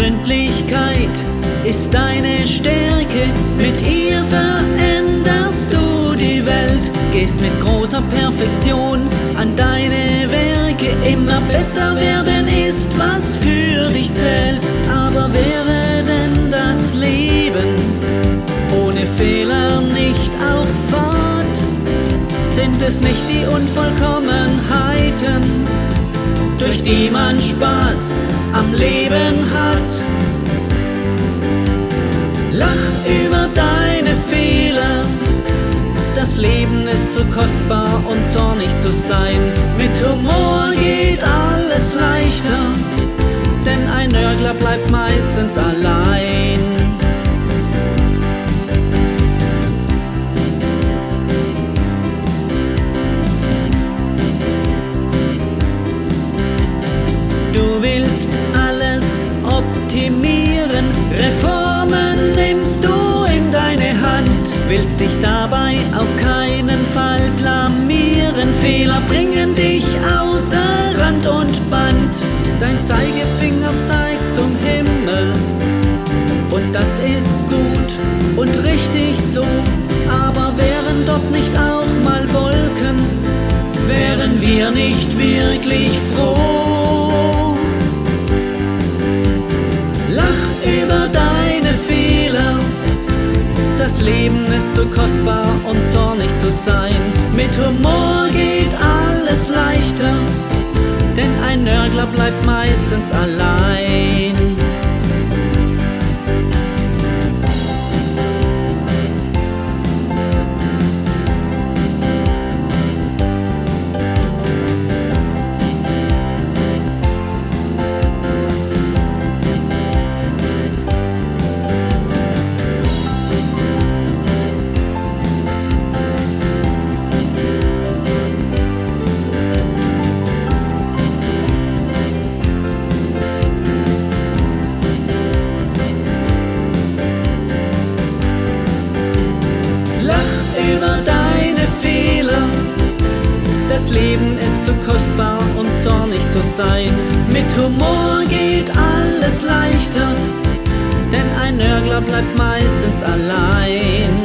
Gründlichkeit ist deine Stärke, mit ihr veränderst du die Welt, gehst mit großer Perfektion an deine Werke. Immer besser werden ist, was für dich zählt. Aber wäre denn das Leben ohne Fehler nicht auch fort? Sind es nicht die Unvollkommenheiten, durch die man Spaß am Leben hat? Lach über deine Fehler, das Leben ist zu kostbar und zornig zu sein. Mit Humor geht alles leichter, denn ein Nörgler bleibt meistens allein. Du willst alles optimieren, Reformen nimmst du in deine Hand, willst dich dabei auf keinen Fall blamieren. Fehler bringen dich außer Rand und Band, dein Zeigefinger zeigt zum Himmel und das ist gut und richtig so. Aber wären dort nicht auch mal Wolken, wären wir nicht wirklich froh. Lach über deine Fehler, das Leben ist zu kostbar, um zornig zu sein. Mit Humor geht alles leichter, denn ein Nörgler bleibt meistens allein. Über deine Fehler, das Leben ist zu kostbar, um zornig zu sein. Mit Humor geht alles leichter, denn ein Nörgler bleibt meistens allein.